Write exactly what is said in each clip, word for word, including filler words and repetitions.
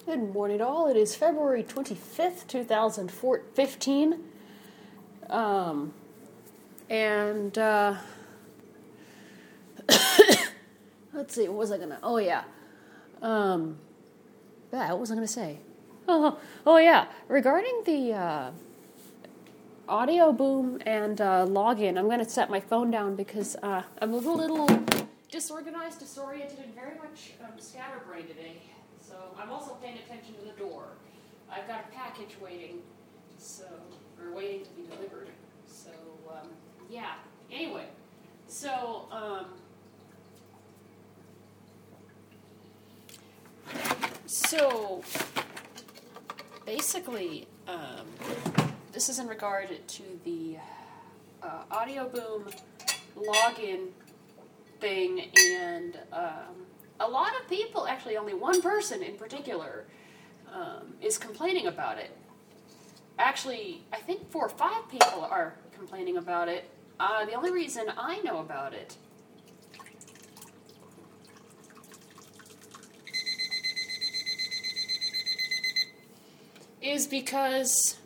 Good morning, all. It is February twenty-fifth, two thousand fifteen. Um, and, uh, let's see, what was I gonna, oh, yeah. Um, yeah, what was I gonna say? Oh, oh, yeah. Regarding the, uh, audio boom and, uh, login, I'm gonna set my phone down because, uh, I'm a little disorganized, disoriented, and very much, um, scatterbrained today. So I'm also paying attention to the door. I've got a package waiting, so or waiting to be delivered. So um, yeah. Anyway, so um, so basically, um, this is in regard to the uh, audio boom login thing and. Um, A lot of people, actually only one person in particular, um, is complaining about it. Actually, I think four or five people are complaining about it. Uh, the only reason I know about it is because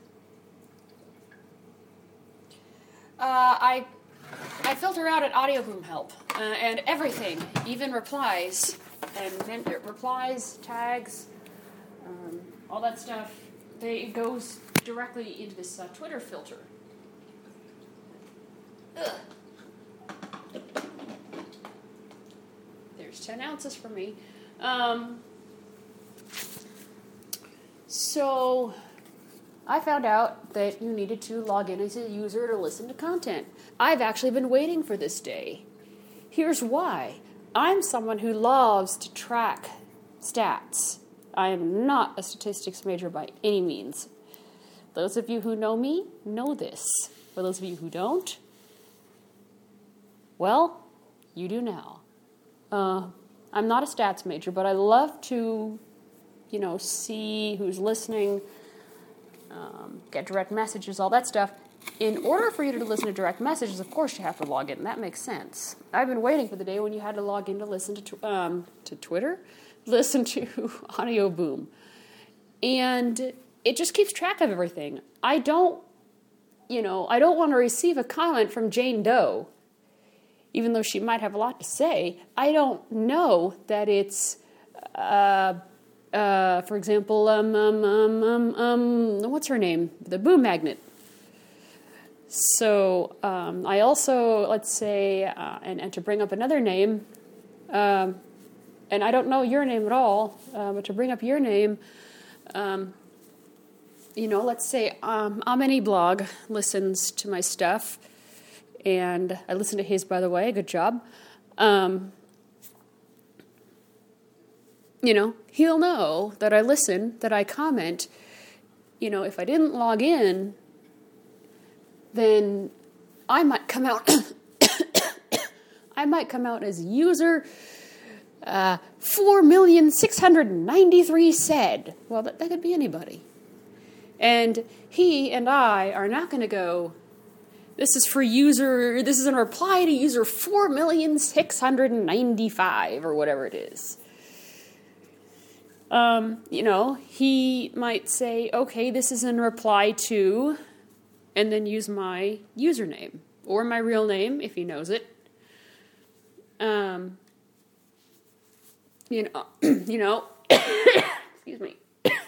uh, I I filter out at Audio Boom Help, uh, and everything, even replies, and men- replies, tags, um, all that stuff, they, it goes directly into this uh, Twitter filter. Ugh. There's ten ounces for me. Um, so... I found out that you needed to log in as a user to listen to content. I've actually been waiting for this day. Here's why. I'm someone who loves to track stats. I am not a statistics major by any means. Those of you who know me know this. For those of you who don't, well, you do now. Uh, I'm not a stats major, but I love to, you know, see who's listening, Um, get direct messages, all that stuff. In order for you to listen to direct messages, of course you have to log in. That makes sense. I've been waiting for the day when you had to log in to listen to um, to Twitter, listen to Audio Boom. And it just keeps track of everything. I don't, you know, I don't want to receive a comment from Jane Doe, even though she might have a lot to say. I don't know that it's... Uh, Uh, for example, um, um, um, um, um, what's her name? The Boom Magnet. So, um, I also, let's say, uh, and, and to bring up another name, um, and I don't know your name at all, uh, but to bring up your name, um, you know, let's say, um, Amanyblog listens to my stuff, and I listen to his, by the way, good job. Um, You know, he'll know that I listen, that I comment. You know, if I didn't log in, then I might come out, I might come out as user uh, four million six hundred ninety-three said. Well, that, that could be anybody. And he and I are not going to go, this is for user, this is in reply to user four million six hundred ninety-five, or whatever it is. Um, you know, he might say, okay, this is in reply to, and then use my username, or my real name, if he knows it. Um, you know, you know, excuse me.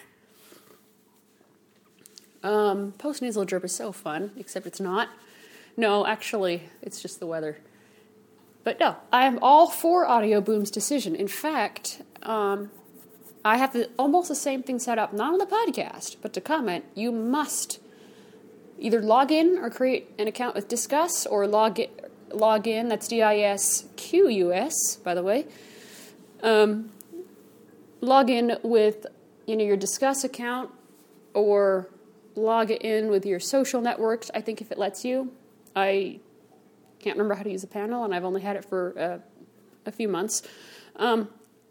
um, post-nasal drip is so fun, except it's not. No, actually, it's just the weather. But no, I am all for Audio Boom's decision. In fact, um... I have the, almost the same thing set up, not on the podcast, but to comment. You must either log in or create an account with Disqus, or log in, log in, that's D I S Q U S, by the way. Um, log in with, you know, your Disqus account, or log in with your social networks, I think, if it lets you. I can't remember how to use a panel, and I've only had it for uh, a few months. Um...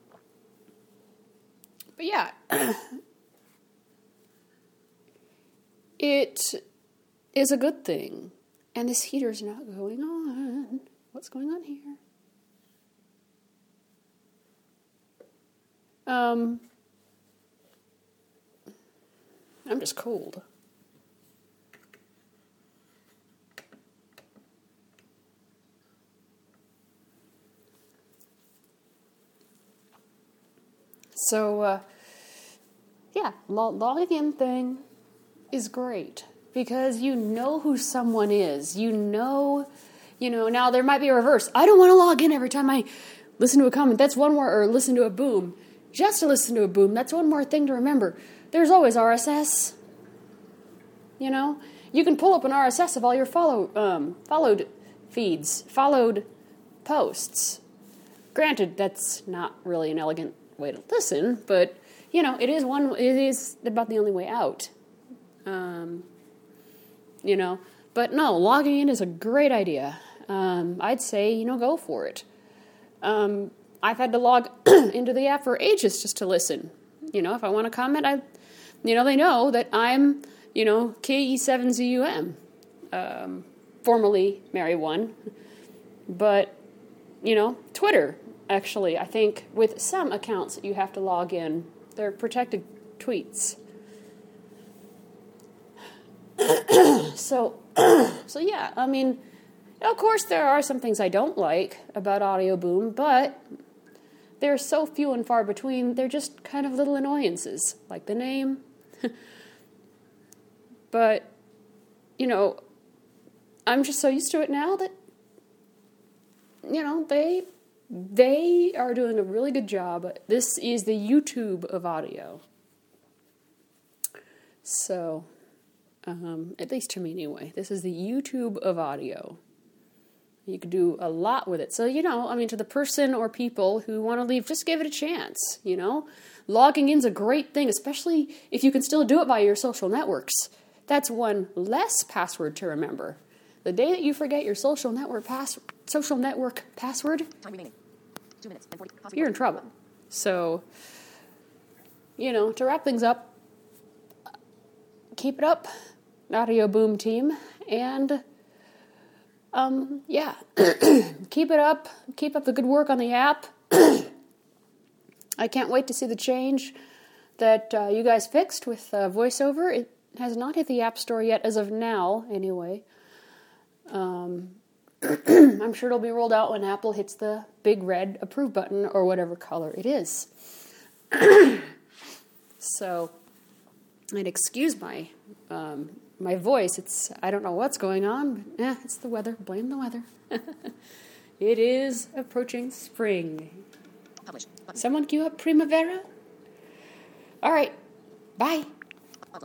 But yeah, it is a good thing. And this heater's not going on. What's going on here? Um, I'm just cold. So, uh, yeah, log- logging in thing is great because you know who someone is. You know, you know, now there might be a reverse. I don't want to log in every time I listen to a comment. That's one more, or listen to a boom. Just to listen to a boom, that's one more thing to remember. There's always R S S. You know, you can pull up an R S S of all your follow um, followed feeds, followed posts. Granted, that's not really an elegant way to listen, but you know, it is one. It is about the only way out. Um, you know, but no, logging in is a great idea. Um, I'd say you know go for it. Um, I've had to log into the app for ages just to listen. You know, if I want to comment, I, you know, they know that I'm, you know, K E seven Z U M, um, formerly Mary One, but you know, Twitter. Actually, I think with some accounts you have to log in. They're protected tweets. so, so yeah, I mean, of course there are some things I don't like about Audio Boom, but they're so few and far between, they're just kind of little annoyances, like the name. But, you know, I'm just so used to it now that, you know, they... They are doing a really good job. This is the YouTube of audio. So, um, at least to me anyway, this is the YouTube of audio. You could do a lot with it. So, you know, I mean, to the person or people who want to leave, just give it a chance, you know? Logging in's a great thing, especially if you can still do it via your social networks. That's one less password to remember. The day that you forget your social network pass social network password, time remaining. Two minutes and forty. You're in trouble. So, you know, to wrap things up, keep it up, Audio Boom team, and um, yeah, keep it up. Keep up the good work on the app. I can't wait to see the change that uh, you guys fixed with uh, VoiceOver. It has not hit the App Store yet, as of now, anyway. Um, I'm sure it'll be rolled out when Apple hits the big red approve button or whatever color it is. So, and excuse my um, my voice. It's I don't know what's going on, but eh, it's the weather. Blame the weather. It is approaching spring. Someone cue up Primavera. All right, bye.